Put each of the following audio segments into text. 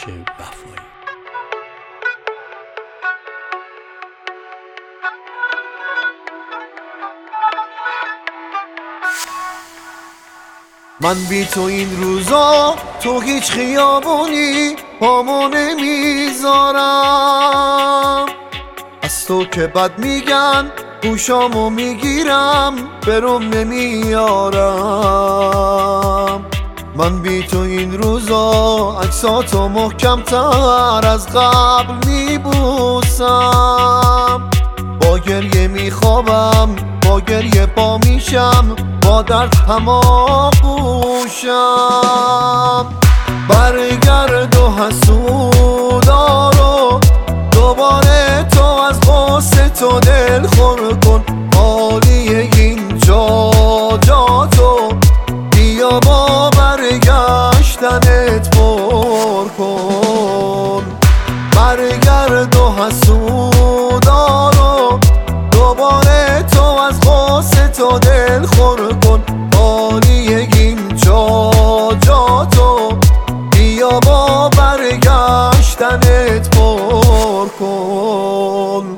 وفایی. من بی تو این روزا تو هیچ خیابونی پامو نمیذارم، از تو که بد میگن گوشامو میگیرم برم نمیارم. من بی تو این روزا عکساتو محکمتر از قبل میبوسم، با گریه میخوابم با گریه پا میشم با درد هماغوشم. برگرد و حسودارو دوباره تو از غصه تو دل خور کن، حالی این جا تو بیا با برگشتنت پر کن. برگرد و حسودارو دوباره تو از غصه تو دل خور کن، حالی این جا تو بیا با برگشتنت پر کن.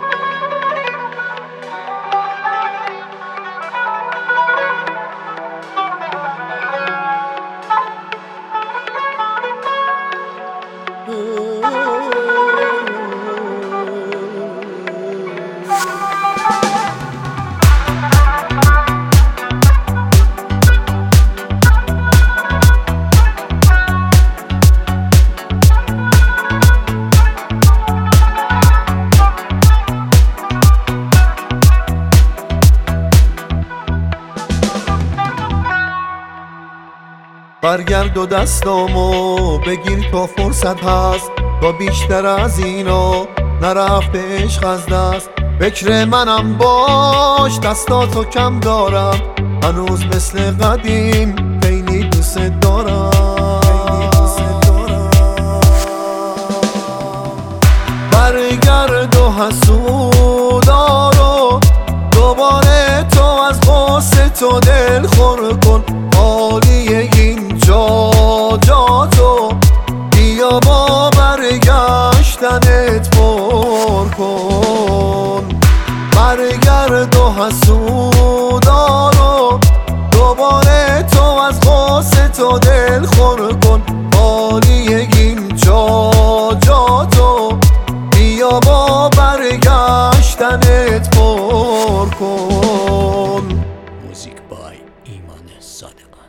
برگرد و دستامو بگیر تا فرصت هست، تا بیشتر از اینا نرفته عشق از دست. فکر منم باش دستاتو کم دارم، هنوز مثل قدیم خیلی دوست دارم. برگرد و حسودارو دوباره تو از غصه تو دل خور کن، حالی این جا تو بیا با برگشتنت پر کن. برگرد و حسودارو دوباره تو از غصه تو دل خور کن، حالی این جا تو بیا با برگشتنت پر کن. موزیک بای ایمان صادق.